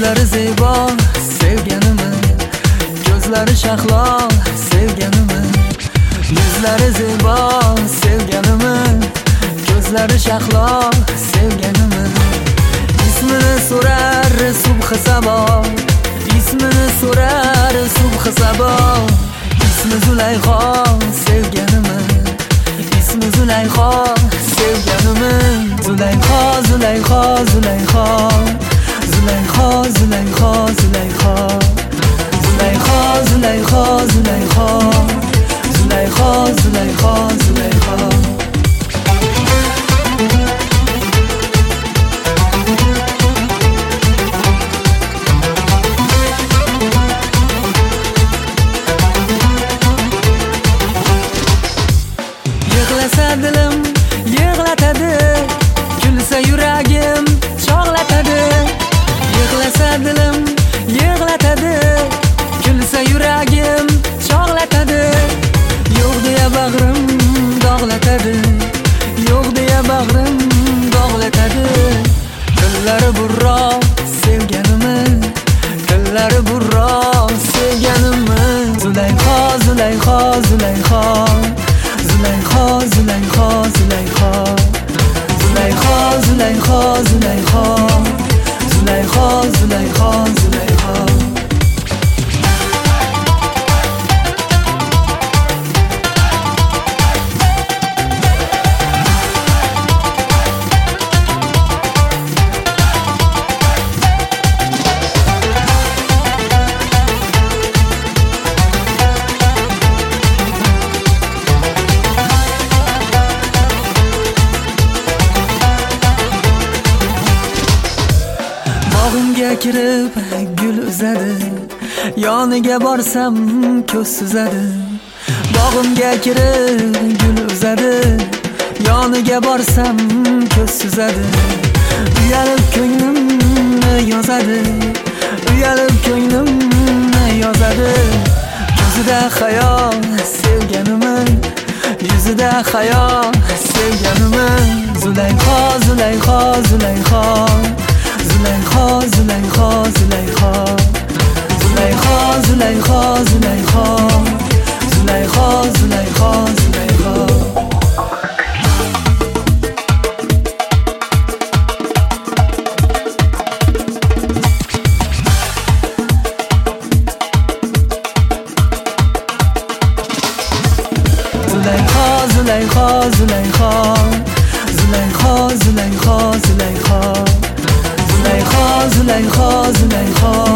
Yuzlari zebo sevganimi, ko'zlari shahlo sevganimi. Yuzlari zebo sevganimi, ko'zlari shahlo sevganimi. İsmini so'rar subh sabo, ismini so'rar subh sabo. İsmi Zulayho sevganimi, ismi Zulayho sevganimi. Zulayho, Zulayho, Zulayho, Zulayho, Zulayho, Zulayho, Zulayho, Zulayho, Zulayho, Zulayho, Zulayho, Zulayho. Yig'lasa dilim yig'latadi, kulsa yuragim chog'latadi. Yig'lasa dilim yig'latadi, kulsa yuragim chog'latadi. Yo'q deya bag'rim dog'latadi, yo'q deya bag'rim dog'latadi. Kunlari burro sevganimi, kunlari burro sevganimi. Zulayho, Zulayho, Zulayho, Zulayho, Zulayho, Zulayho, Zulayho, Zulayho, Zulayho, Zulayho, Zulayho, Zulayho. Bog'imga kirib gul uzadi, yoniga borsam ko'z suzadi. Bog'imga kirib gul uzadi, yoniga borsam ko'z suzadi. Uyalib ko'nglimni yozadi, uyalib ko'nglimni yozadi. Ko'zida hayo sevganimi, yuzida hayo sevganimi. Zulayho, Zulayho, Zulayho, Zulayho, Zulayho, Zulayho, Zulayho, Zulayho, Zulayho, Zulayho, Zulayho, Zulayho. Zulayho, Zulayho, Zulayho, Zulayho, Zulayho, Zulayho, Zulayho, Zulayho, Zulayho.